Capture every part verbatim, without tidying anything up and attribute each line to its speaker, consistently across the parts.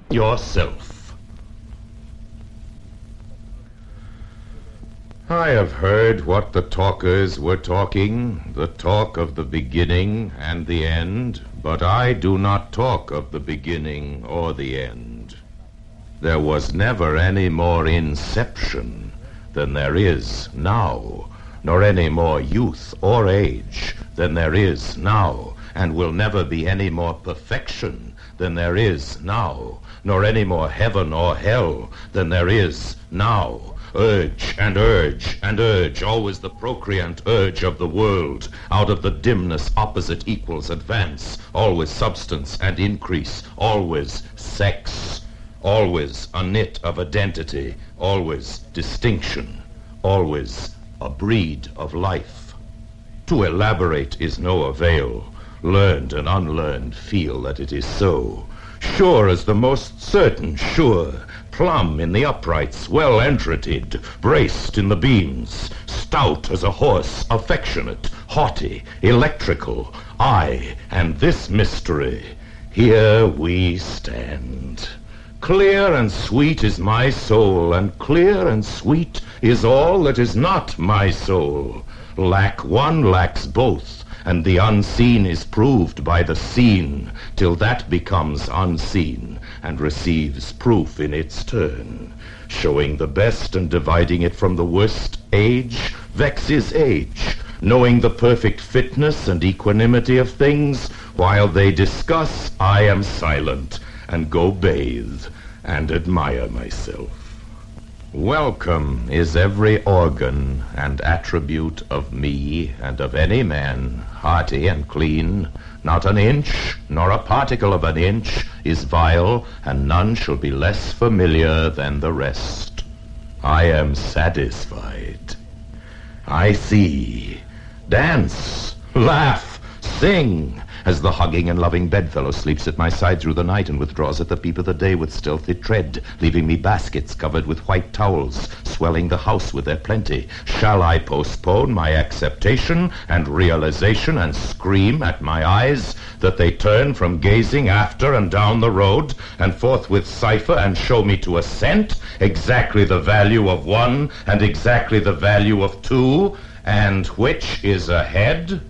Speaker 1: yourself. I have heard what the talkers were talking, the talk of the beginning and the end, but I do not talk of the beginning or the end. There was never any more inception than there is now, nor any more youth or age than there is now, and will never be any more perfection than there is now, nor any more heaven or hell than there is now. Urge and urge and urge, always the procreant urge of the world. Out of the dimness opposite equals advance, always substance and increase, always sex, always a knit of identity, always distinction, always a breed of life. To elaborate is no avail. Learned and unlearned feel that it is so. Sure as the most certain sure, plumb in the uprights, well entreted, braced in the beams, stout as a horse, affectionate, haughty, electrical, I and this mystery, here we stand. Clear and sweet is my soul, and clear and sweet is all that is not my soul. Lack one lacks both, and the unseen is proved by the seen, till that becomes unseen, and receives proof in its turn. Showing the best and dividing it from the worst, age vexes age, knowing the perfect fitness and equanimity of things. While they discuss, I am silent, and go bathe, and admire myself. Welcome is every organ and attribute of me and of any man, hearty and clean. Not an inch, nor a particle of an inch, is vile, and none shall be less familiar than the rest. I am satisfied. I see. Dance, laugh, sing, as the hugging and loving bedfellow sleeps at my side through the night and withdraws at the peep of the day with stealthy tread, leaving me baskets covered with white towels, swelling the house with their plenty. Shall I postpone my acceptation and realization and scream at my eyes that they turn from gazing after and down the road and forthwith cipher and show me to a cent exactly the value of one and exactly the value of two, and which is ahead?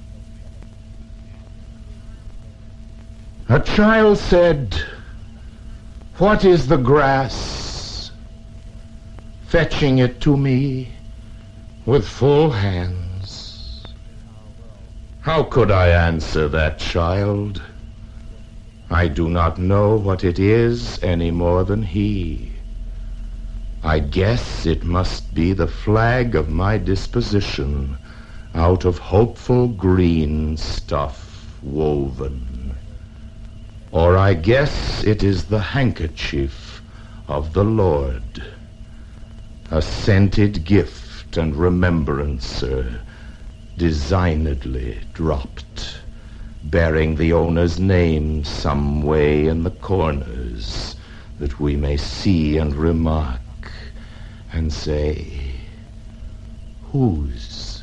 Speaker 1: A child said, "What is the grass?" fetching it to me with full hands. How could I answer that child? I do not know what it is any more than he. I guess it must be the flag of my disposition, out of hopeful green stuff woven. Or I guess it is the handkerchief of the Lord, a scented gift and remembrancer, designedly dropped, bearing the owner's name some way in the corners, that we may see and remark and say, whose?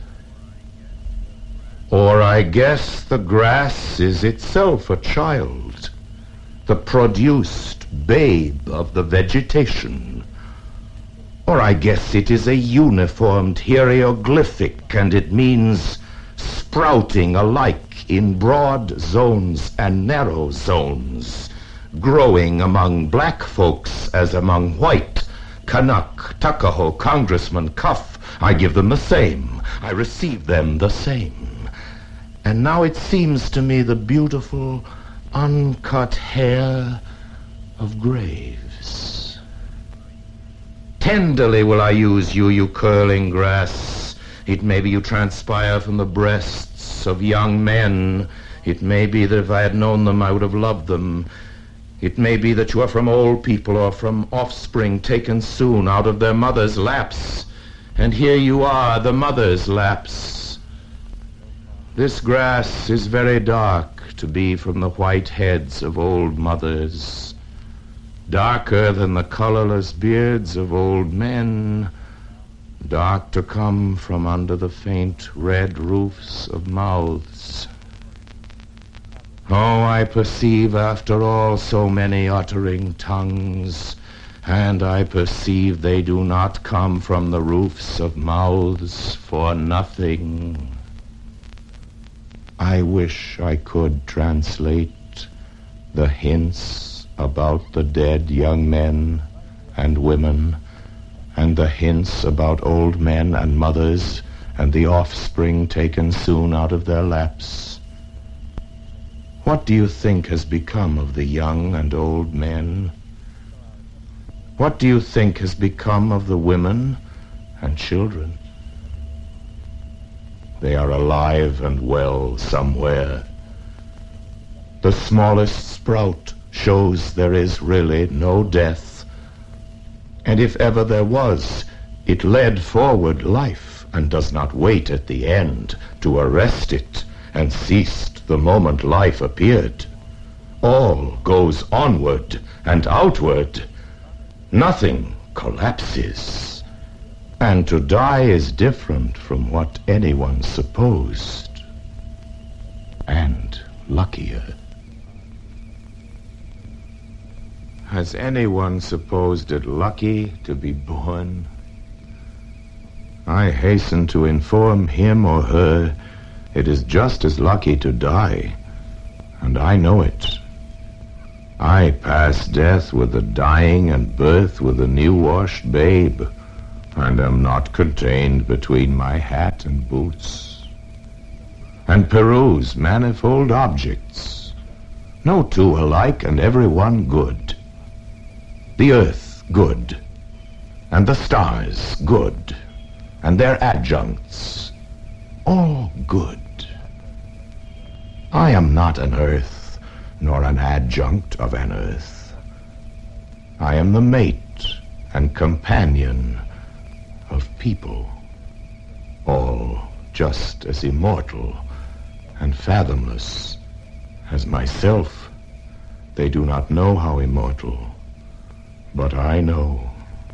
Speaker 1: Or I guess the grass is itself a child, the produced babe of the vegetation. Or I guess it is a uniformed hieroglyphic, and it means sprouting alike in broad zones and narrow zones, growing among black folks as among white. Canuck, Tuckahoe, Congressman, Cuff, I give them the same. I receive them the same. And now it seems to me the beautiful uncut hair of graves. Tenderly will I use you, you curling grass. It may be you transpire from the breasts of young men. It may be that if I had known them, I would have loved them. It may be that you are from old people or from offspring taken soon out of their mother's laps. And here you are, the mother's laps. This grass is very dark to be from the white heads of old mothers, darker than the colorless beards of old men, dark to come from under the faint red roofs of mouths. Oh, I perceive after all so many uttering tongues, and I perceive they do not come from the roofs of mouths for nothing. I wish I could translate the hints about the dead young men and women, and the hints about old men and mothers, and the offspring taken soon out of their laps. What do you think has become of the young and old men? What do you think has become of the women and children? They are alive and well somewhere. The smallest sprout shows there is really no death. And if ever there was, it led forward life and does not wait at the end to arrest it, and ceased the moment life appeared. All goes onward and outward. Nothing collapses. And to die is different from what anyone supposed, and luckier. Has anyone supposed it lucky to be born? I hasten to inform him or her it is just as lucky to die, and I know it. I pass death with the dying and birth with a new-washed babe, and am not contained between my hat and boots, and peruse manifold objects, no two alike and every one good. The earth good, and the stars good, and their adjuncts all good. I am not an earth, nor an adjunct of an earth. I am the mate and companion of people, all just as immortal and fathomless as myself. They do not know how immortal, but I know.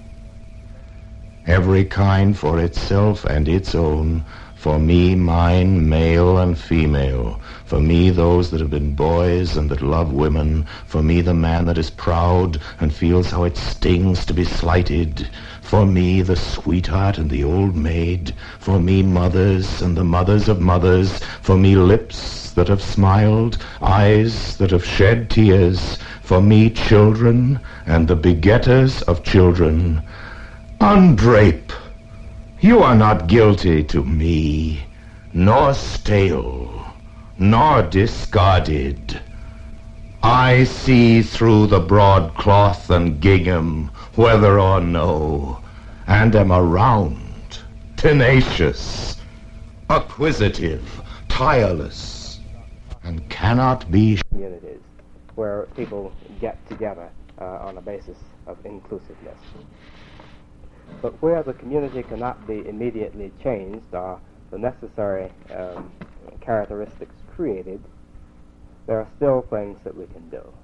Speaker 1: Every kind for itself and its own, for me, mine, male and female. For me, those that have been boys and that love women. For me, the man that is proud and feels how it stings to be slighted. For me, the sweetheart and the old maid. For me, mothers and the mothers of mothers. For me, lips that have smiled, eyes that have shed tears. For me, children and the begetters of children. Undrape. You are not guilty to me, nor stale, nor discarded. I see through the broadcloth and gingham, whether or no, and am around, tenacious, acquisitive, tireless, and cannot be...
Speaker 2: Communities where people get together uh, on a basis of inclusiveness. But where the community cannot be immediately changed or the necessary um, characteristics created, there are still things that we can do.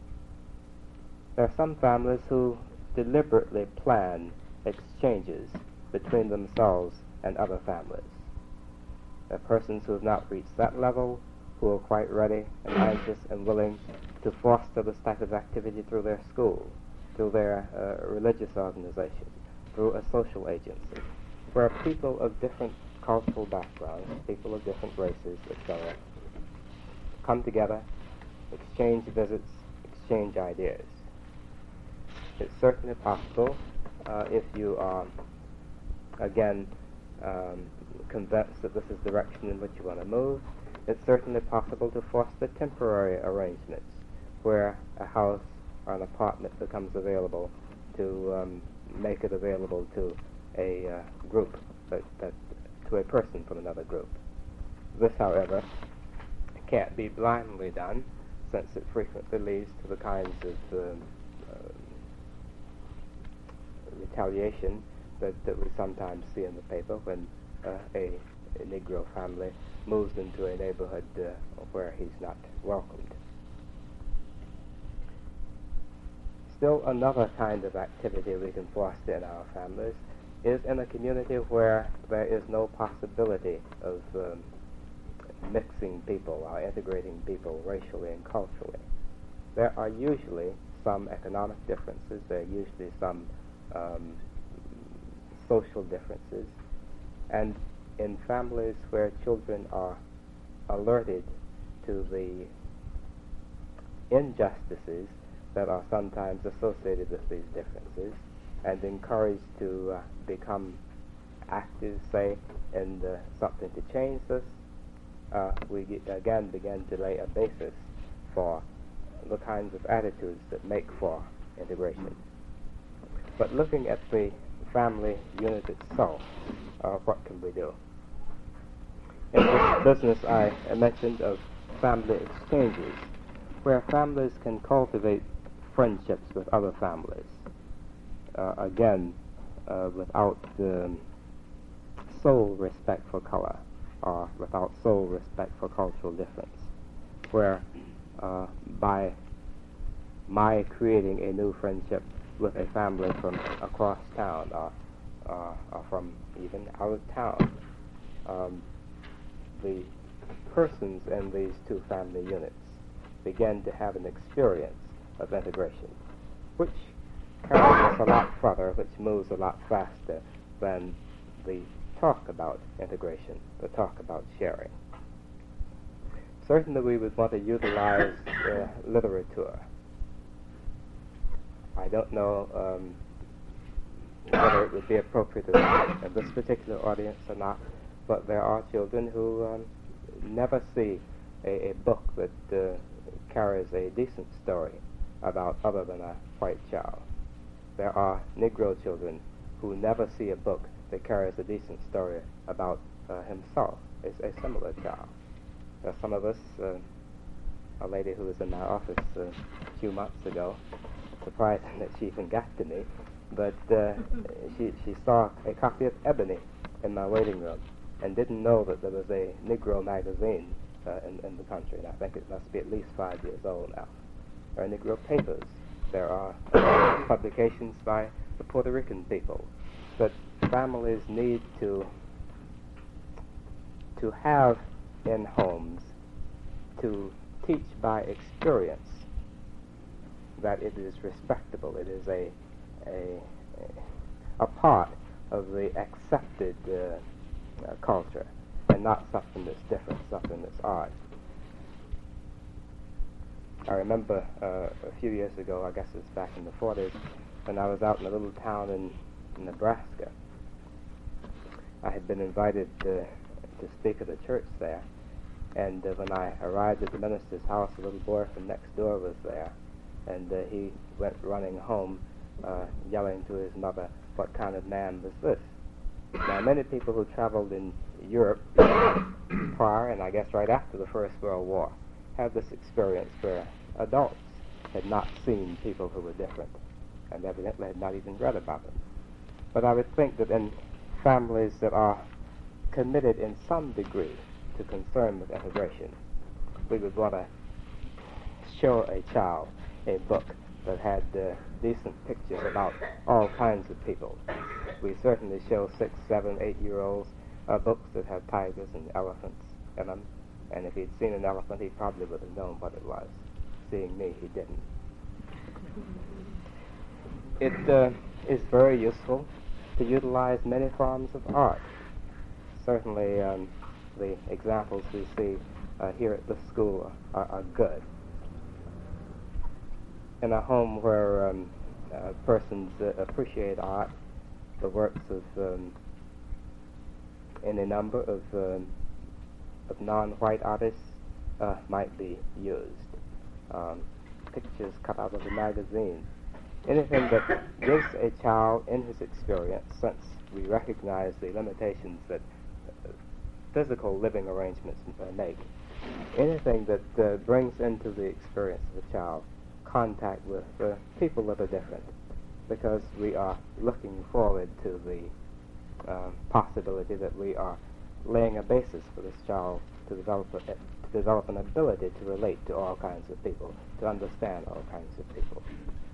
Speaker 2: There are some families who deliberately plan exchanges between themselves and other families. There are persons who have not reached that level, who are quite ready and anxious and willing to foster this type of activity through their school, through their uh, religious organization, through a social agency, where people of different cultural backgrounds, people of different races, et cetera, come together, exchange visits, exchange ideas. It's certainly possible, uh, if you are, again, um, convinced that this is the direction in which you want to move, it's certainly possible to foster temporary arrangements where a house or an apartment becomes available to um, make it available to a uh, group, that, that, to a person from another group. This, however, can't be blindly done, since it frequently leads to the kinds of um, uh, retaliation that, that we sometimes see in the paper when uh, a, a Negro family moves into a neighborhood uh, where he's not welcomed. Still another kind of activity we can foster in our families is in a community where there is no possibility of um, mixing people, are integrating people racially and culturally. There are usually some economic differences, there are usually some um, social differences, and in families where children are alerted to the injustices that are sometimes associated with these differences and encouraged to uh, become active, say, in uh, something to change this, uh, we get, again begin to lay a basis for the kinds of attitudes that make for integration. But looking at the family unit itself, uh, what can we do? In this business I mentioned of family exchanges, where families can cultivate friendships with other families, uh, again, uh, without um, sole respect for color, or without sole respect for cultural difference, where uh, by my creating a new friendship with a family from across town, or, uh, or from even out of town, um, the persons in these two family units begin to have an experience of integration, which carries us a lot further, which moves a lot faster than the talk about integration, the talk about sharing. Certainly we would want to utilize uh, literature. I don't know um, whether it would be appropriate in this particular audience or not, but there are children who um, never see a, a book that uh, carries a decent story about other than a white child. There are Negro children who never see a book that carries a decent story about uh, himself, is a similar child. There are some of us, uh, a lady who was in my office uh, a few months ago, surprising that she even got to me, but uh, she, she saw a copy of Ebony in my waiting room and didn't know that there was a Negro magazine uh, in, in the country, and I think it must be at least five years old now. There are Negro papers. There are uh, publications by the Puerto Rican people that families need to to have in homes, to teach by experience that it is respectable, it is a a, a part of the accepted uh, uh, culture, and not something that's different, something that's odd. I remember uh, a few years ago, I guess it was back in the forties, when I was out in a little town in, in Nebraska. I had been invited uh, to speak at a church there, and uh, when I arrived at the minister's house, a little boy from next door was there, and uh, he went running home, uh, yelling to his mother, "What kind of man was this?" Now, many people who traveled in Europe prior, and I guess right after the First World War, had this experience where adults had not seen people who were different, and evidently had not even read about them. But I would think that in families that are committed in some degree to concern with integration, we would want to show a child a book that had uh, decent pictures about all kinds of people. We certainly show six, seven, eight-year-olds uh, books that have tigers and elephants in them, and if he'd seen an elephant, he probably would have known what it was. Seeing me, he didn't. It uh, is very useful to utilize many forms of art. Certainly, um, the examples we see uh, here at the school are, are good. In a home where um, uh, persons uh, appreciate art, the works of um, any number of um, of non-white artists uh, might be used. Um, pictures cut out of the magazine. Anything that gives a child in his experience, since we recognize the limitations that uh, physical living arrangements make, anything that uh, brings into the experience of a child contact with uh, people that are different, because we are looking forward to the uh, possibility that we are laying a basis for this child to develop a, to develop an ability to relate to all kinds of people, to understand all kinds of people.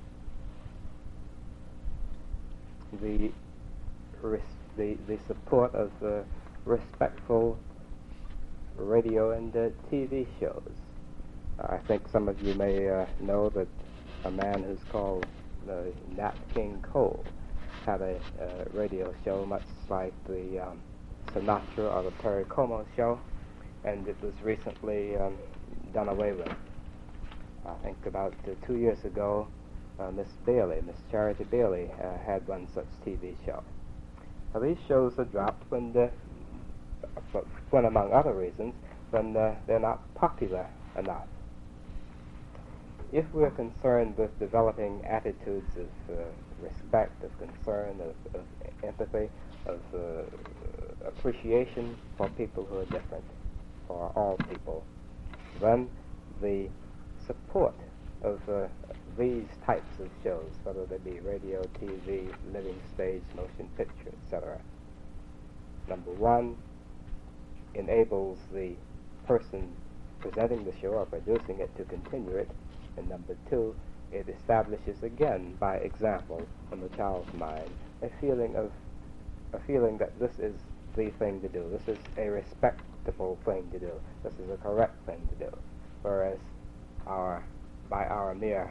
Speaker 2: The res- the, the support of uh, respectful radio and uh, T V shows. I think some of you may uh, know that a man who's called uh, Nat King Cole had a uh, radio show much like the um, Sinatra or the Perry Como show, and it was recently um, done away with. I think about uh, two years ago, uh, Miss Bailey, Miss Charity Bailey, uh, had one such T V show. Now, these shows are dropped when, uh, when among other reasons, when uh, they're not popular enough. If we're concerned with developing attitudes of uh, respect, of concern, of, of empathy, of uh, appreciation for people who are different, for all people, then the support of uh, these types of shows, whether they be radio, T V, living stage, motion picture, et cetera, number one, enables the person presenting the show or producing it to continue it, and number two, it establishes again, by example, in the child's mind, a feeling of a feeling that this is the thing to do. This is a respectable thing to do. This is a correct thing to do. Whereas, our by our mere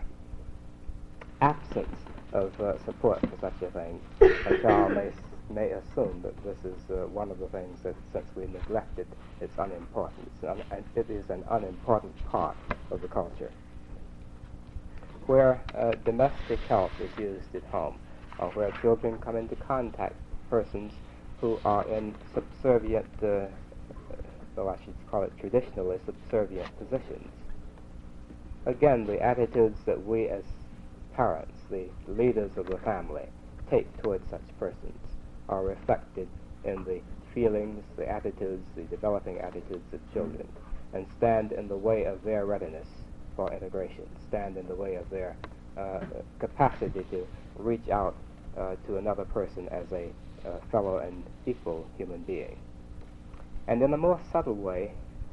Speaker 2: absence of uh, support for such a thing, a child may may assume that this is uh, one of the things that, since we neglect it, it's unimportant. It's un- and it is an unimportant part of the culture. Where uh, domestic help is used at home, or where children come into contact with persons who are in subservient, uh, well, I should call it traditionally subservient positions. Again, the attitudes that we as parents, the leaders of the family, take towards such persons are reflected in the feelings, the attitudes, the developing attitudes of children, and stand in the way of their readiness for integration, stand in the way of their uh, capacity to reach out uh, to another person as a uh, fellow and equal human being. And in a more subtle way,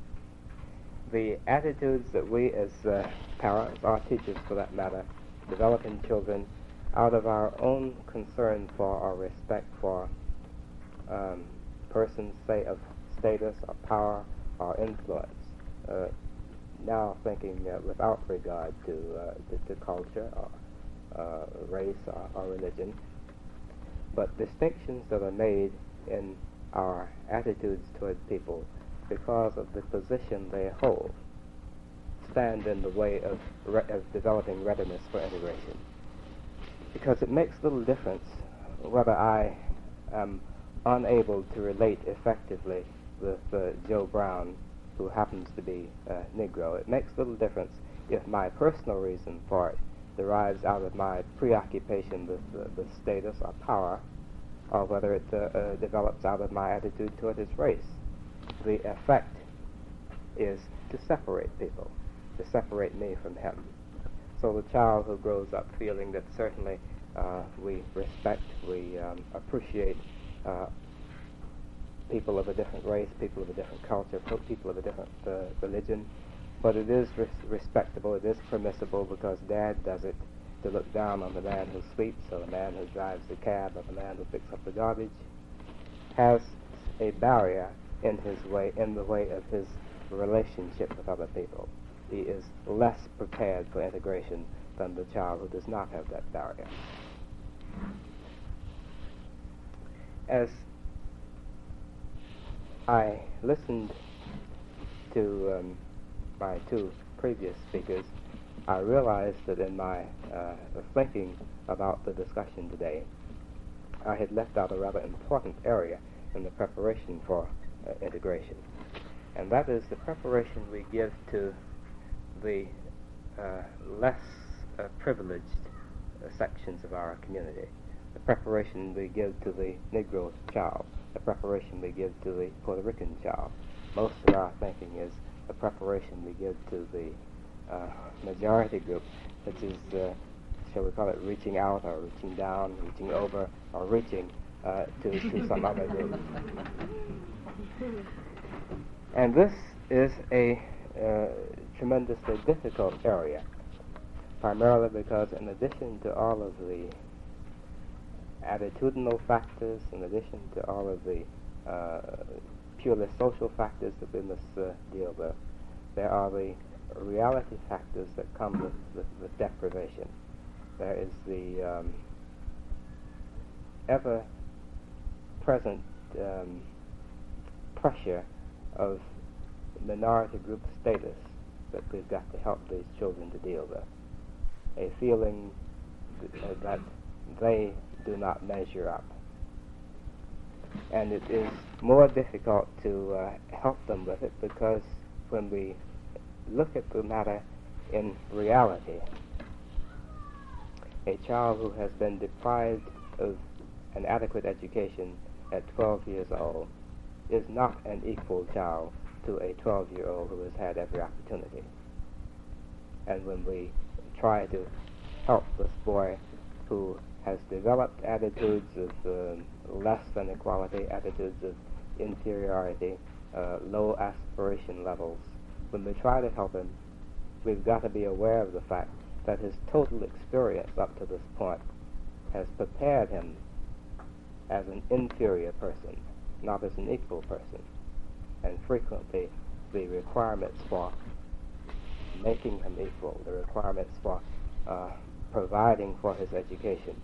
Speaker 2: the attitudes that we as uh, parents, or teachers for that matter, develop in children out of our own concern for or respect for um, persons, say, of status or power or influence, uh, now thinking uh, without regard to, uh, to, to culture or uh, race or, or religion, but distinctions that are made in our attitudes toward people because of the position they hold stand in the way of, re- of developing readiness for integration. Because it makes little difference whether I am unable to relate effectively with uh, Joe Brown, who happens to be uh, Negro. It makes little difference if my personal reason for it derives out of my preoccupation with, uh, with status or power, or whether it uh, uh, develops out of my attitude toward his race. The effect is to separate people, to separate me from him. So the child who grows up feeling that certainly uh, we respect, we um, appreciate uh, people of a different race, people of a different culture, people of a different uh, religion, but it is res- respectable, it is permissible because Dad does it to look down on the man who sleeps, or the man who drives the cab, or the man who picks up the garbage, has a barrier in his way, in the way of his relationship with other people. He is less prepared for integration than the child who does not have that barrier. As I listened to um, my two previous speakers, I realized that in my uh, thinking about the discussion today, I had left out a rather important area in the preparation for uh, integration, and that is the preparation we give to the uh, less uh, privileged uh, sections of our community, the preparation we give to the Negro child, the preparation we give to the Puerto Rican child. Most of our thinking is the preparation we give to the uh, majority group, which is, uh, shall we call it, reaching out or reaching down, reaching over, or reaching uh, to, to some other group. And this is a uh, tremendously difficult area, primarily because in addition to all of the attitudinal factors, in addition to all of the uh, purely social factors that we must uh, deal with. There are the reality factors that come with, with, with deprivation. There is the um, ever-present um, pressure of minority group status that we've got to help these children to deal with. A feeling th- uh, that they do not measure up. And it is more difficult to uh, help them with it because when we look at the matter in reality, a child who has been deprived of an adequate education at twelve years old is not an equal child to a twelve-year-old who has had every opportunity. And when we try to help this boy who has developed attitudes of uh, less than equality, attitudes of inferiority, uh, low aspiration levels, when we try to help him, we've got to be aware of the fact that his total experience up to this point has prepared him as an inferior person, not as an equal person. And frequently the requirements for making him equal, the requirements for uh, providing for his education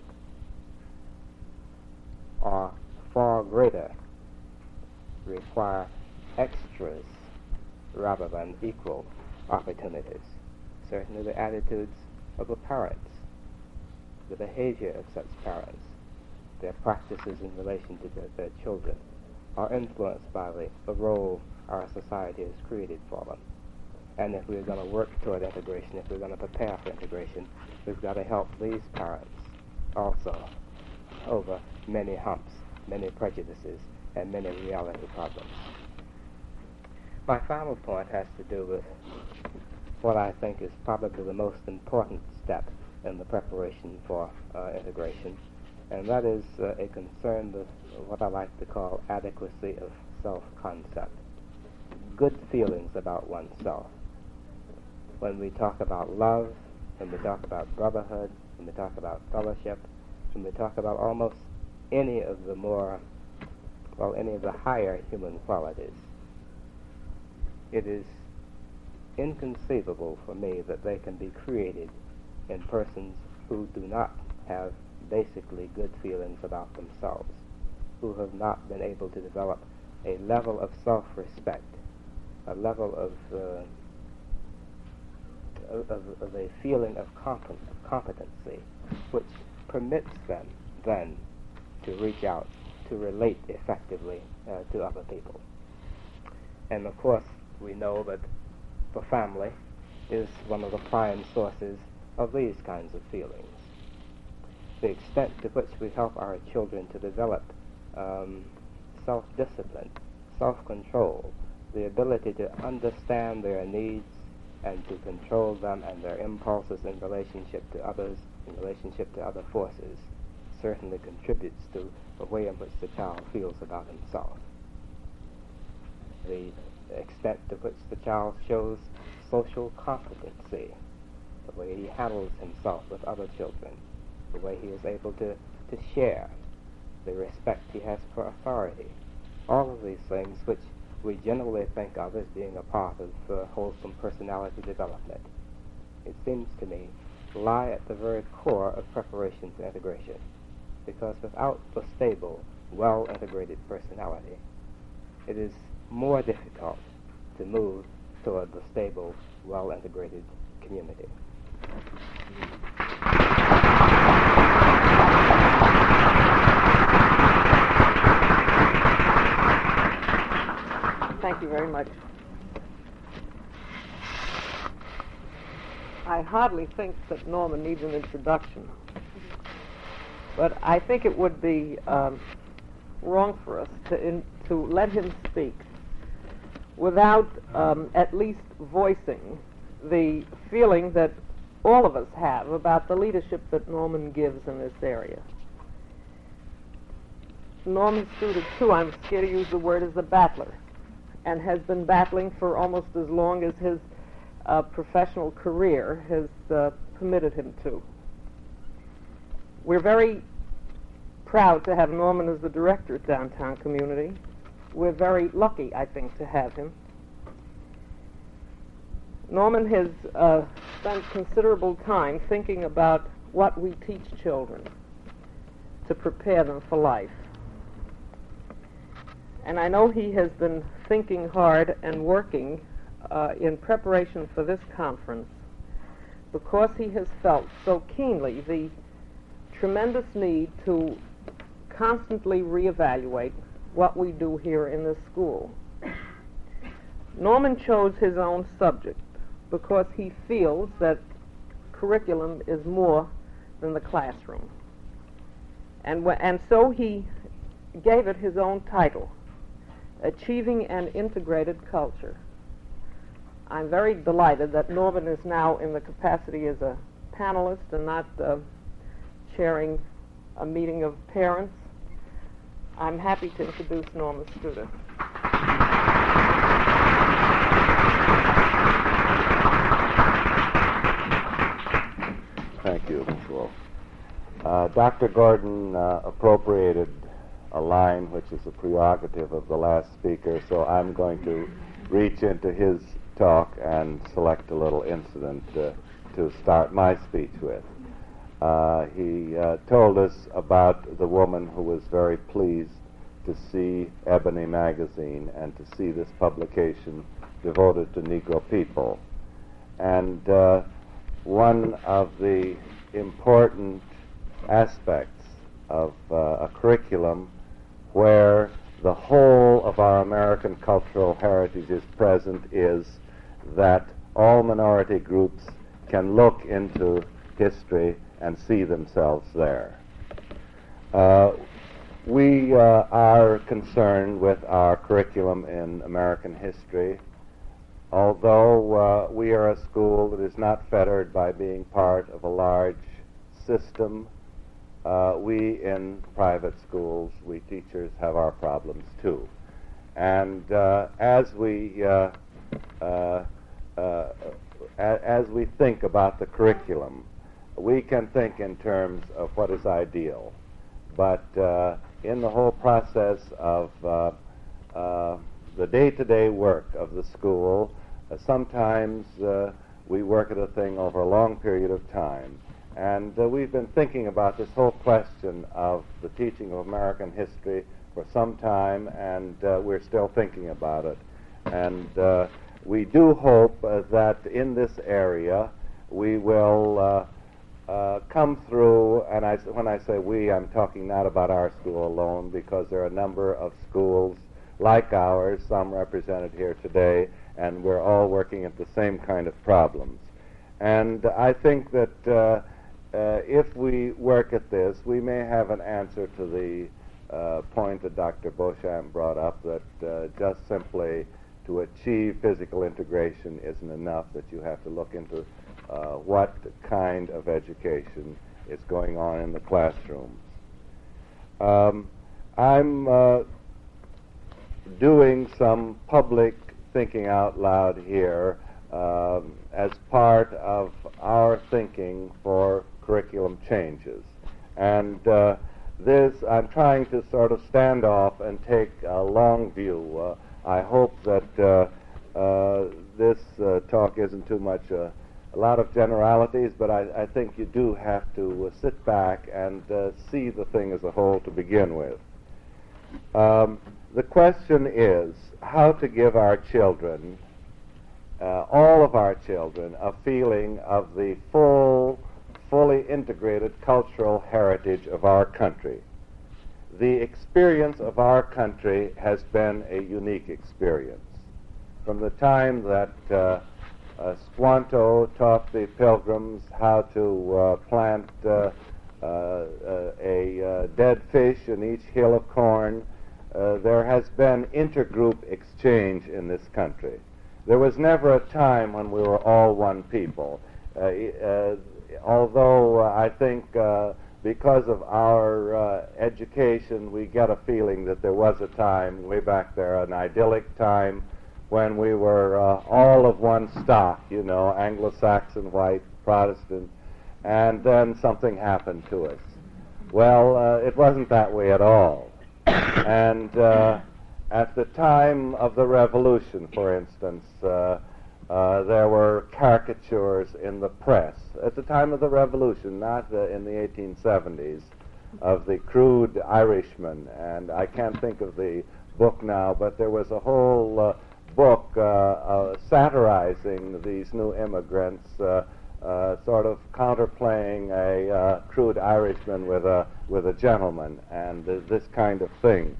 Speaker 2: are far greater, require extras rather than equal opportunities. Certainly the attitudes of the parents, the behavior of such parents, their practices in relation to their, their children are influenced by the, the role our society has created for them. And if we're going to work toward integration, if we're going to prepare for integration, we've got to help these parents also over many humps, many prejudices, and many reality problems. My final point has to do with what I think is probably the most important step in the preparation for uh, integration, and that is uh, a concern with what I like to call adequacy of self-concept, good feelings about oneself. When we talk about love, when we talk about brotherhood, when we talk about fellowship, when we talk about almost any of the more, well, any of the higher human qualities, it is inconceivable for me that they can be created in persons who do not have basically good feelings about themselves, who have not been able to develop a level of self-respect, a level of, uh, of, of a feeling of compet- competency, which permits them then to reach out, to relate effectively uh, to other people. And of course, we know that the family is one of the prime sources of these kinds of feelings. The extent to which we help our children to develop um, self-discipline, self-control, the ability to understand their needs and to control them and their impulses in relationship to others, in relationship to other forces, certainly contributes to the way in which the child feels about himself. The extent to which the child shows social competency, the way he handles himself with other children, the way he is able to, to share, the respect he has for authority, all of these things which we generally think of as being a part of uh, wholesome personality development, it seems to me, lie at the very core of preparation for integration, because without the stable, well-integrated personality, it is more difficult to move toward the stable, well-integrated community.
Speaker 3: Thank you very much. I hardly think that Norman needs an introduction, but I think it would be um, wrong for us to, in, to let him speak without um, at least voicing the feeling that all of us have about the leadership that Norman gives in this area. Norman suited, too, I'm scared to use the word, as a battler, and has been battling for almost as long as his uh, professional career has uh, permitted him to. We're very proud to have Norman as the director at Downtown Community, we're very lucky, I think, to have him. Norman has uh, spent considerable time thinking about what we teach children to prepare them for life. And I know he has been thinking hard and working uh, in preparation for this conference because he has felt so keenly the tremendous need to constantly reevaluate what we do here in this school. Norman chose his own subject because he feels that curriculum is more than the classroom. And, w- and so he gave it his own title, Achieving an Integrated Culture. I'm very delighted that Norman is now in the capacity as a panelist and not uh, chairing a meeting of parents. I'm happy to introduce Norman Studer.
Speaker 4: Thank you, Miz Wolf. Uh, Doctor Gordon uh, appropriated a line which is a prerogative of the last speaker, so I'm going to reach into his talk and select a little incident uh, to start my speech with. Uh, he uh, told us about the woman who was very pleased to see Ebony magazine and to see this publication devoted to Negro people. And uh, one of the important aspects of uh, a curriculum where the whole of our American cultural heritage is present is that all minority groups can look into history and see themselves there. Uh, we uh, are concerned with our curriculum in American history. Although uh, we are a school that is not fettered by being part of a large system, uh, we in private schools, we teachers have our problems too. And uh, as we uh, uh, uh, as we think about the curriculum, we can think in terms of what is ideal. But uh, in the whole process of uh, uh, the day-to-day work of the school, uh, sometimes uh, we work at a thing over a long period of time. And uh, we've been thinking about this whole question of the teaching of American history for some time, and uh, we're still thinking about it. And uh, we do hope uh, that in this area we will uh, uh, come through, and I, when I say we, I'm talking not about our school alone, because there are a number of schools like ours, some represented here today, and we're all working at the same kind of problems. And I think that uh, uh, if we work at this, we may have an answer to the uh, point that Doctor Beauchamp brought up, that uh, just simply to achieve physical integration isn't enough, that you have to look into uh, what kind of education is going on in the classrooms. Um, I'm uh, doing some public thinking out loud here um, as part of our thinking for curriculum changes. And uh, this, I'm trying to sort of stand off and take a long view. Uh, I hope that uh, uh, this uh, talk isn't too much uh, a lot of generalities, but I, I think you do have to uh, sit back and uh, see the thing as a whole to begin with. Um, the question is how to give our children, uh, all of our children, a feeling of the full, fully integrated cultural heritage of our country. The experience of our country has been a unique experience. From the time that uh, uh, Squanto taught the Pilgrims how to uh, plant uh, uh, a uh, dead fish in each hill of corn, uh, there has been intergroup exchange in this country. There was never a time when we were all one people. Uh, uh, although uh, I think uh, because of our uh, education, we get a feeling that there was a time way back there, an idyllic time, when we were uh, all of one stock, you know, Anglo-Saxon, white, Protestant, and then something happened to us. Well, uh, it wasn't that way at all. And uh, at the time of the Revolution, for instance, uh, uh, there were caricatures in the press. At the time of the Revolution, not uh, in the eighteen seventies, of the crude Irishman. And I can't think of the book now, but there was a whole uh, book uh, uh, satirizing these new immigrants, uh, uh, sort of counterplaying a uh, crude Irishman with a with a gentleman, and uh, this kind of thing.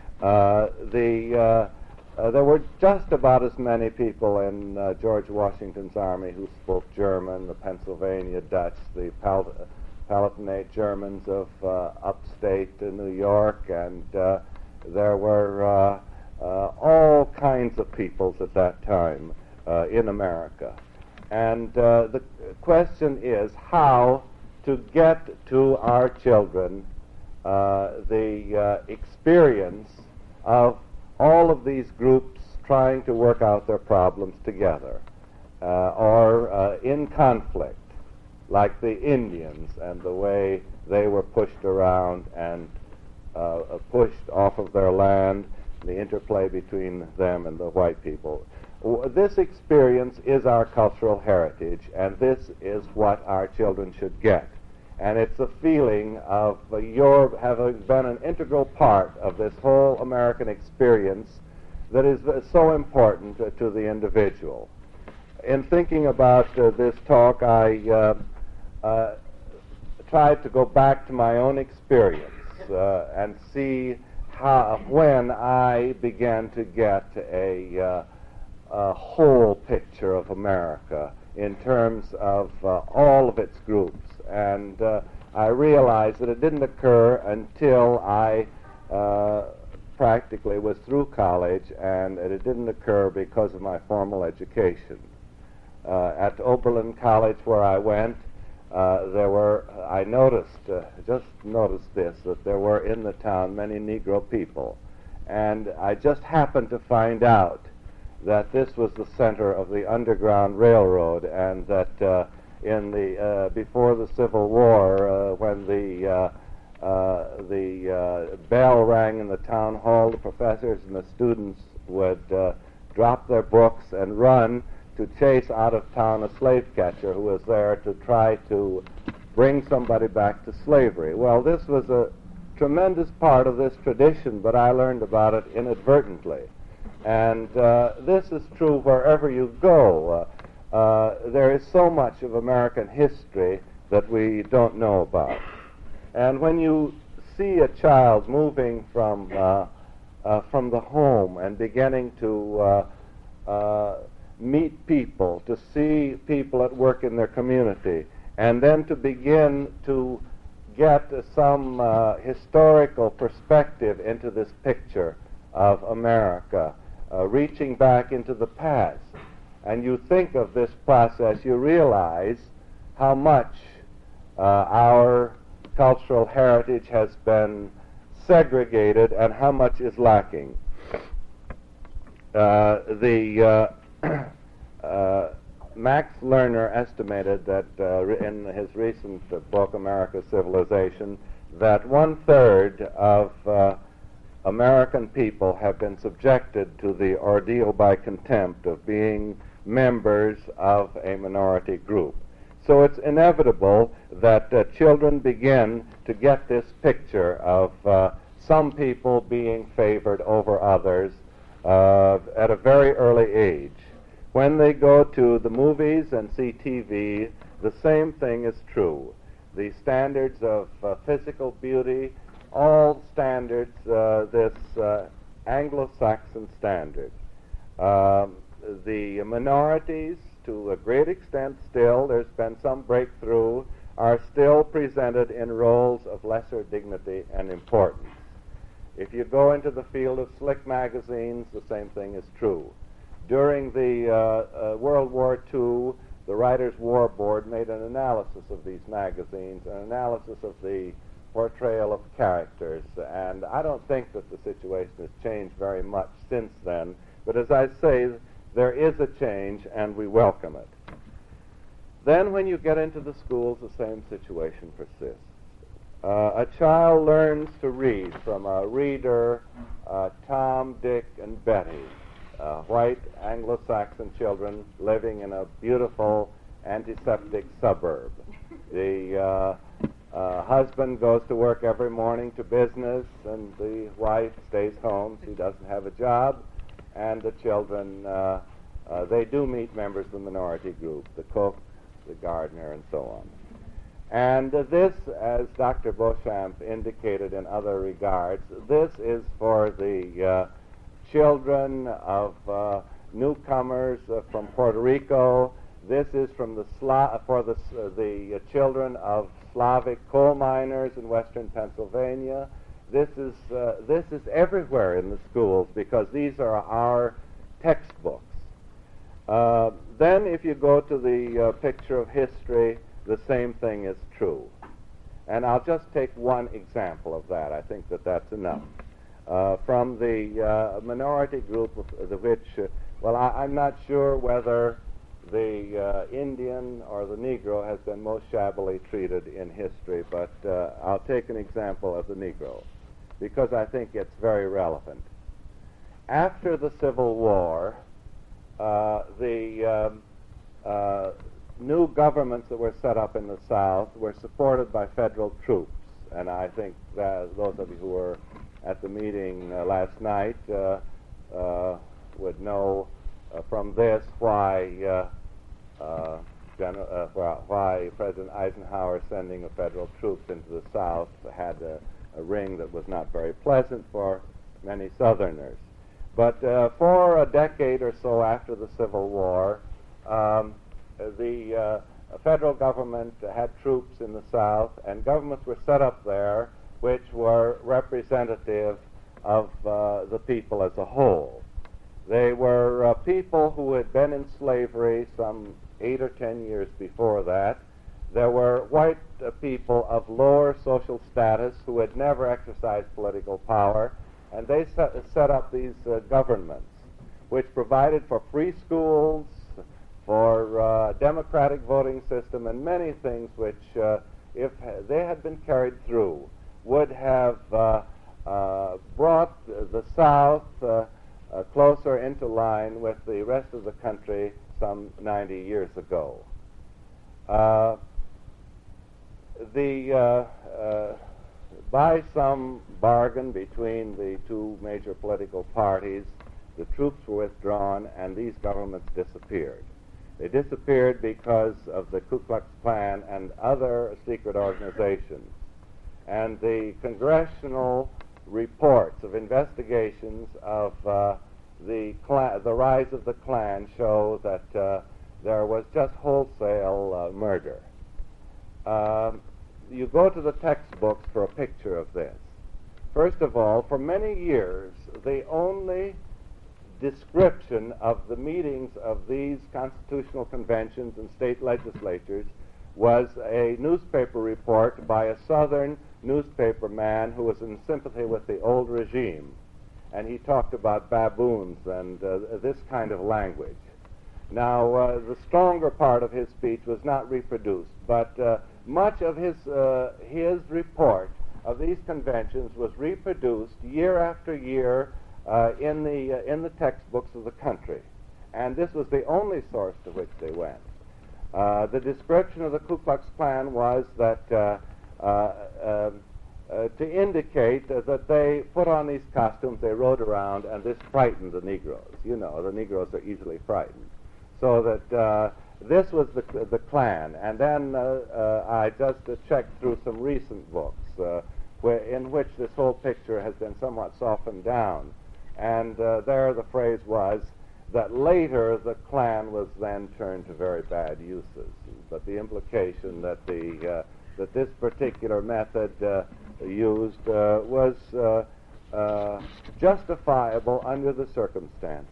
Speaker 4: Uh, the uh, uh, there were just about as many people in uh, George Washington's army who spoke German, the Pennsylvania Dutch, the Pal- Palatinate Germans of uh, upstate uh, New York, and uh, there were uh, uh, all kinds of peoples at that time uh, in America. And uh, the question is how to get to our children uh, the uh, experience of all of these groups trying to work out their problems together, uh, or uh, in conflict, like the Indians and the way they were pushed around and uh, pushed off of their land, the interplay between them and the white people. This experience is our cultural heritage, and this is what our children should get. And it's a feeling of uh, your having been an integral part of this whole American experience that is uh, so important uh, to the individual. In thinking about uh, this talk, I uh, uh, tried to go back to my own experience uh, and see how, when I began to get a uh, a whole picture of America in terms of uh, all of its groups. And uh, I realized that it didn't occur until I uh, practically was through college, and it didn't occur because of my formal education. Uh, at Oberlin College, where I went, uh, there were, I noticed, uh, just noticed this, that there were in the town many Negro people. And I just happened to find out that this was the center of the Underground Railroad, and that uh, in the uh, before the Civil War, uh, when the uh, uh, the uh, bell rang in the town hall, the professors and the students would uh, drop their books and run to chase out of town a slave catcher who was there to try to bring somebody back to slavery. Well, this was a tremendous part of this tradition, but I learned about it inadvertently. And uh, this is true wherever you go. Uh, uh, there is so much of American history that we don't know about. And when you see a child moving from uh, uh, from the home and beginning to uh, uh, meet people, to see people at work in their community, and then to begin to get uh, some uh, historical perspective into this picture of America, Uh, reaching back into the past, and you think of this process, you realize how much uh, our cultural heritage has been segregated and how much is lacking. Uh, the uh, uh, Max Lerner estimated that uh, in his recent uh, book, America's Civilization, that one-third of uh, American people have been subjected to the ordeal by contempt of being members of a minority group. So it's inevitable that uh, children begin to get this picture of uh, some people being favored over others uh, at a very early age. When they go to the movies and see T V, the same thing is true. The standards of uh, physical beauty, all standards, uh, this uh, Anglo-Saxon standard. Um, the minorities, to a great extent still, there's been some breakthrough, are still presented in roles of lesser dignity and importance. If you go into the field of slick magazines, the same thing is true. During the uh, uh, World War Two, the Writers' War Board made an analysis of these magazines, an analysis of the portrayal of characters, and I don't think that the situation has changed very much since then, but as I say, there is a change and we welcome it. Then when you get into the schools, the same situation persists. Uh, a child learns to read from a reader, uh, Tom, Dick, and Betty, uh, white Anglo-Saxon children living in a beautiful antiseptic suburb. The uh, uh, husband goes to work every morning to business, and the wife stays home. She doesn't have a job, and the children, uh, uh, they do meet members of the minority group, the cook, the gardener, and so on. And uh, this, as Doctor Beauchamp indicated in other regards, this is for the uh, children of uh, newcomers uh, from Puerto Rico. This is from the Sla- for the, uh, the uh, children of Slavic coal miners in western Pennsylvania. This is, uh, this is everywhere in the schools because these are our textbooks. Uh, then if you go to the uh, picture of history, the same thing is true. And I'll just take one example of that. I think that that's enough. Uh, from the uh, minority group of the which, uh, well, I, I'm not sure whether the uh, Indian or the Negro has been most shabbily treated in history, but uh, I'll take an example of the Negro because I think it's very relevant. After the Civil War, uh, the um, uh, new governments that were set up in the South were supported by federal troops, and I think that those of you who were at the meeting uh, last night uh, uh, would know uh, from this why uh, uh, General, uh, why President Eisenhower sending of federal troops into the South had a, a ring that was not very pleasant for many Southerners. But uh, for a decade or so after the Civil War, um, the uh, federal government had troops in the South, and governments were set up there which were representative of uh, the people as a whole. They were uh, people who had been in slavery some eight or ten years before that. There were white uh, people of lower social status who had never exercised political power, and they set, set up these uh, governments which provided for free schools, for uh, democratic voting system, and many things which, uh, if they had been carried through, would have uh, uh, brought the South uh, uh, closer into line with the rest of the country some ninety years ago. Uh, the uh, uh, by some bargain between the two major political parties, the troops were withdrawn and these governments disappeared. They disappeared because of the Ku Klux Klan and other secret organizations. And the congressional reports of investigations of uh, the, cla- the rise of the Klan show that uh, there was just wholesale uh, murder. Um, you go to the textbooks for a picture of this. First of all, for many years, the only description of the meetings of these constitutional conventions and state legislatures was a newspaper report by a Southern newspaper man who was in sympathy with the old regime. And he talked about baboons and uh, this kind of language. Now, uh, the stronger part of his speech was not reproduced, but uh, much of his, uh, his report of these conventions was reproduced year after year uh, in, the, uh, in the textbooks of the country. And this was the only source to which they went. Uh, the description of the Ku Klux Klan was that uh, uh, uh, uh, to indicate uh, that they put on these costumes, they rode around, and this frightened the Negroes. You know, the Negroes are easily frightened. So that uh, this was the, the Klan. And then uh, uh, I just uh, checked through some recent books uh, where, in which this whole picture has been somewhat softened down. And uh, there the phrase was that later the Klan was then turned to very bad uses. But the implication that, the, uh, that this particular method uh, used uh, was uh, uh, justifiable under the circumstances.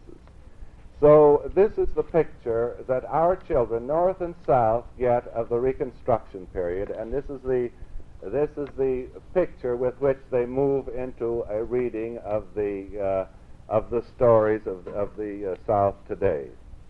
Speaker 4: So this is the picture that our children, North and South, get of the Reconstruction period, and this is the this is the picture with which they move into a reading of the uh, of the stories of of the uh, South today.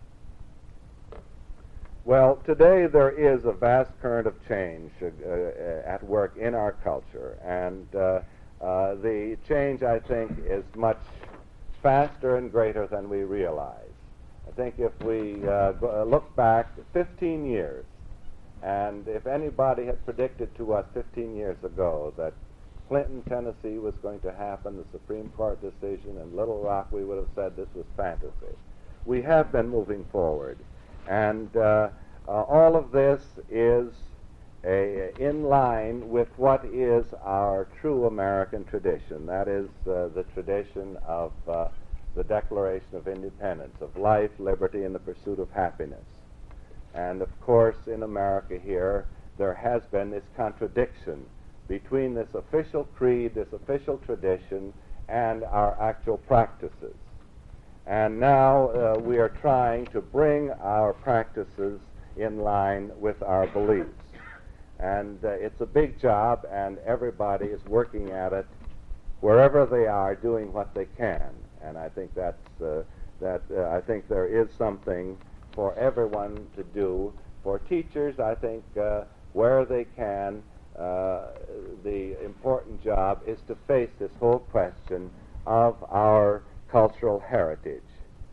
Speaker 4: Well, today there is a vast current of change uh, uh, at work in our culture, and uh, Uh, the change, I think, is much faster and greater than we realize. I think if we uh, go, uh, look back fifteen years, and if anybody had predicted to us fifteen years ago that Clinton, Tennessee was going to happen, the Supreme Court decision, and Little Rock, we would have said this was fantasy. We have been moving forward, and uh, uh, all of this is a, in line with what is our true American tradition. That is uh, the tradition of uh, the Declaration of Independence, of life, liberty, and the pursuit of happiness. And of course, in America here, there has been this contradiction between this official creed, this official tradition, and our actual practices. And now uh, we are trying to bring our practices in line with our beliefs. And uh, it's a big job, and everybody is working at it wherever they are, doing what they can. And I think that's uh, that. Uh, I think there is something for everyone to do. For teachers, I think uh, where they can, uh, the important job is to face this whole question of our cultural heritage.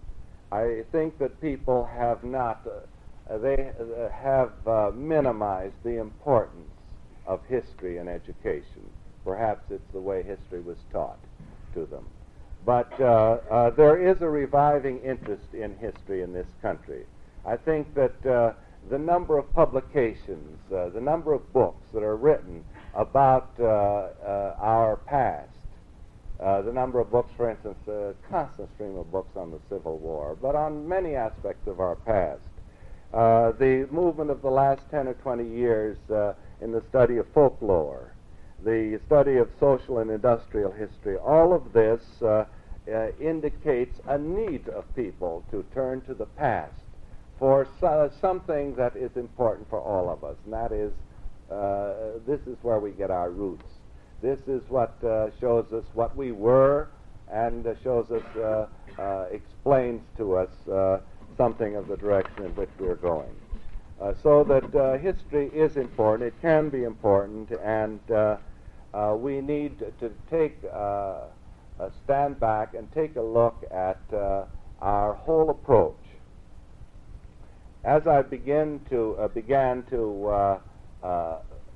Speaker 4: I think that people have not. Uh, they uh, have uh, minimized the importance of history in education. Perhaps it's the way history was taught to them. But uh, uh, there is a reviving interest in history in this country. I think that uh, the number of publications, uh, the number of books that are written about uh, uh, our past, uh, the number of books, for instance, a constant stream of books on the Civil War, but on many aspects of our past. Uh, the movement of the last ten or twenty years uh, in the study of folklore, the study of social and industrial history, all of this uh, uh, indicates a need of people to turn to the past for so, something that is important for all of us, and that is, uh, this is where we get our roots. This is what uh, shows us what we were, and uh, shows us, uh, uh, explains to us uh, something of the direction in which we're going. Uh, so that uh, history is important, it can be important, and uh, uh, we need to take uh, a stand back and take a look at uh, our whole approach. As I begin to uh, began to uh, uh,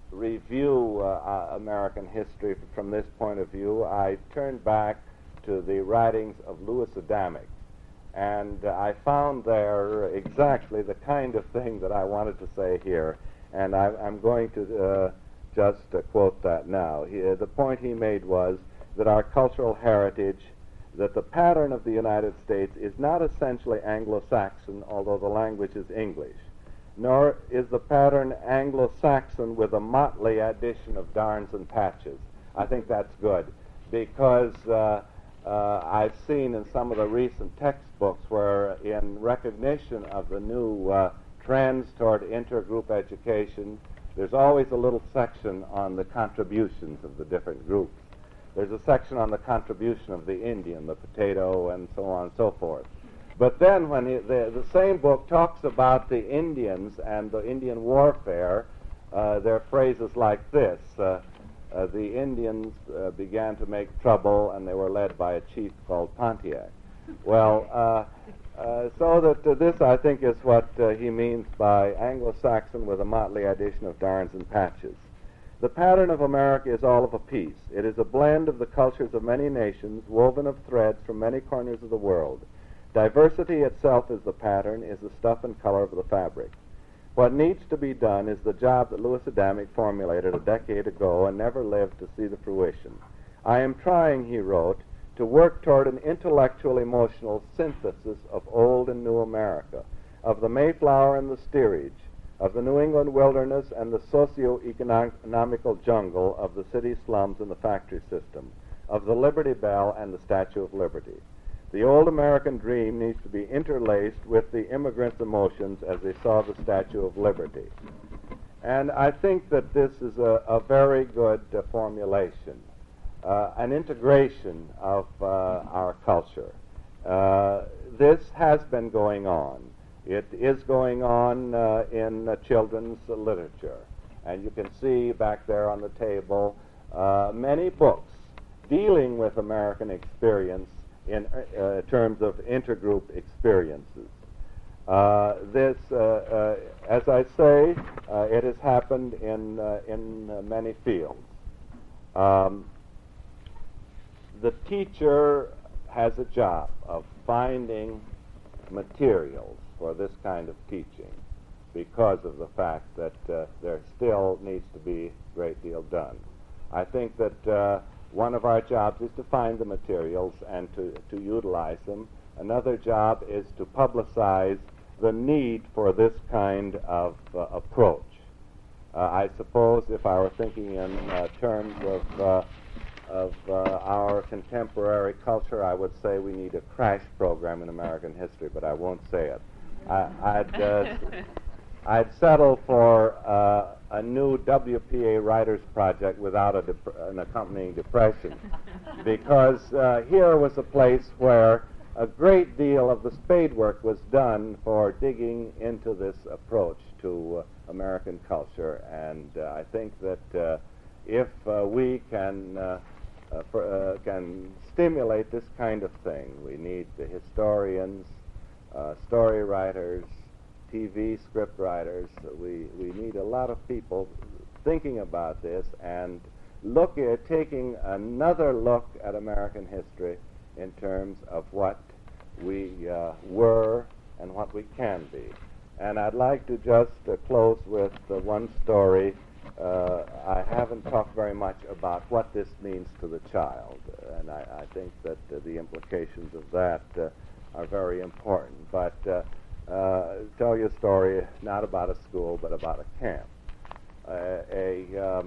Speaker 4: review uh, uh, American history from this point of view, I turned back to the writings of Louis Adamic, and uh, I found there exactly the kind of thing that I wanted to say here, and I, I'm going to uh, just uh, quote that now. He, uh, the point he made was that our cultural heritage, that the pattern of the United States is not essentially Anglo-Saxon, although the language is English, nor is the pattern Anglo-Saxon with a motley addition of darns and patches. I think that's good, because uh, uh, I've seen in some of the recent textbooks where, in recognition of the new uh, trends toward intergroup education, there's always a little section on the contributions of the different groups. There's a section on the contribution of the Indian, the potato, and so on and so forth. But then when he, the, the same book talks about the Indians and the Indian warfare, uh, there are phrases like this. Uh, uh, the Indians uh, began to make trouble, and they were led by a chief called Pontiac. Well, uh, uh, so that uh, this, I think, is what uh, he means by Anglo-Saxon with a motley addition of darns and patches. The pattern of America is all of a piece. It is a blend of the cultures of many nations, woven of threads from many corners of the world. Diversity itself is the pattern, is the stuff and color of the fabric. What needs to be done is the job that Louis Adamic formulated a decade ago and never lived to see the fruition. I am trying, he wrote, to work toward an intellectual-emotional synthesis of old and new America, of the Mayflower and the steerage, of the New England wilderness and the socio-economical jungle of the city slums and the factory system, of the Liberty Bell and the Statue of Liberty. The old American dream needs to be interlaced with the immigrants' emotions as they saw the Statue of Liberty. And I think that this is a, a very good uh, formulation, uh, an integration of uh, our culture. Uh, this has been going on. It is going on uh, in uh, children's uh, literature. And you can see back there on the table uh, many books dealing with American experience in uh, terms of intergroup experiences. Uh, this, uh, uh, as I say, uh, it has happened in, uh, in uh, many fields. Um, the teacher has a job of finding materials for this kind of teaching because of the fact that uh, there still needs to be a great deal done. I think that uh, one of our jobs is to find the materials and to, to utilize them. Another job is to publicize the need for this kind of uh, approach. Uh, I suppose if I were thinking in uh, terms of, uh, of uh, our contemporary culture, I would say we need a crash program in American history, but I won't say it. I, I'd, uh, I'd settle for uh, a new W P A Writers Project without a dep- an accompanying depression, because uh, here was a place where a great deal of the spade work was done for digging into this approach to uh, American culture, and uh, I think that uh, if uh, we can uh, uh, for, uh, can stimulate this kind of thing, we need the historians, uh, story writers, T V script writers. We we need a lot of people thinking about this and look at taking another look at American history in terms of what we uh, were and what we can be. And I'd like to just uh, close with uh, one story. Uh, I haven't talked very much about what this means to the child, uh, and I, I think that uh, the implications of that uh, are very important. But uh, uh, tell you a story not about a school, but about a camp, uh, a um,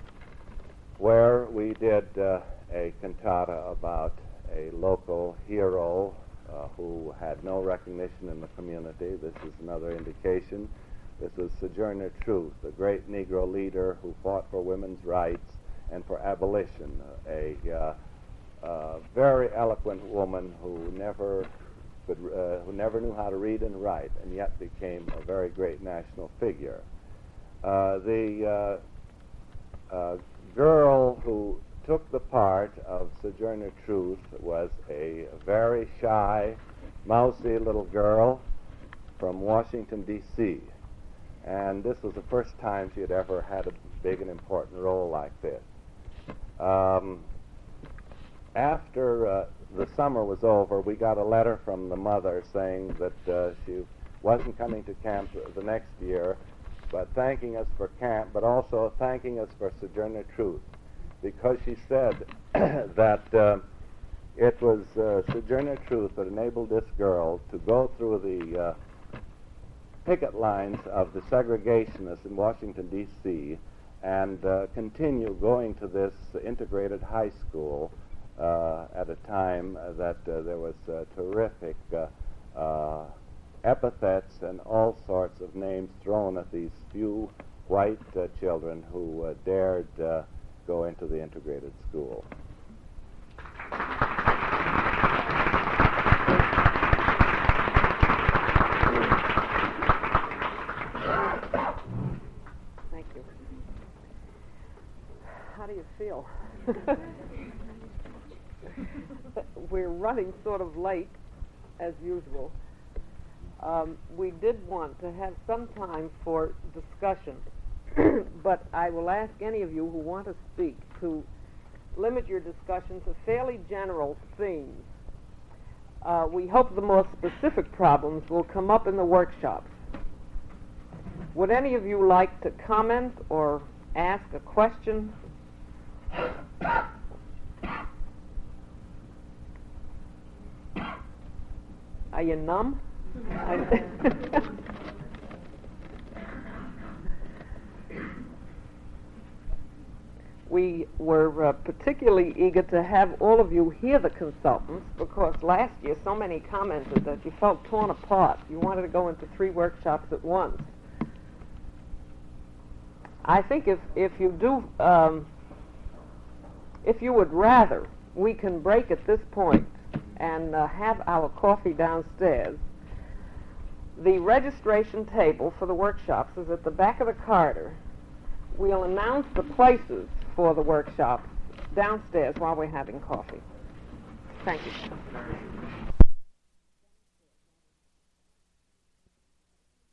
Speaker 4: where we did uh, a cantata about a local hero uh, who had no recognition in the community. This is another indication. This is Sojourner Truth, the great Negro leader who fought for women's rights and for abolition, a uh, uh, very eloquent woman who never could, uh, who never knew how to read and write, and yet became a very great national figure. Uh, the uh, uh, girl who took the part of Sojourner Truth was a very shy, mousy little girl from Washington, D C And this was the first time she had ever had a big and important role like this. Um, after uh, the summer was over, we got a letter from the mother saying that uh, she wasn't coming to camp the next year, but thanking us for camp, but also thanking us for Sojourner Truth, because she said that uh, it was uh, Sojourner Truth that enabled this girl to go through the uh, picket lines of the segregationists in Washington, D C, and uh, continue going to this integrated high school uh, at a time uh, that uh, there was uh, terrific uh, uh, epithets and all sorts of names thrown at these few white uh, children who uh, dared uh, go into the integrated school.
Speaker 3: Thank you. How do you feel? We're running sort of late, as usual. Um, we did want to have some time for discussion, but I will ask any of you who want to speak to limit your discussion to fairly general themes. Uh, we hope the more specific problems will come up in the workshops. Would any of you like to comment or ask a question? Are you numb? We were uh, particularly eager to have all of you hear the consultants, because last year so many commented that you felt torn apart. You wanted to go into three workshops at once. I think if, if you do, um, if you would rather, we can break at this point and uh, have our coffee downstairs. The registration table for the workshops is at the back of the corridor. We'll announce the places for the workshops downstairs while we're having coffee. Thank you.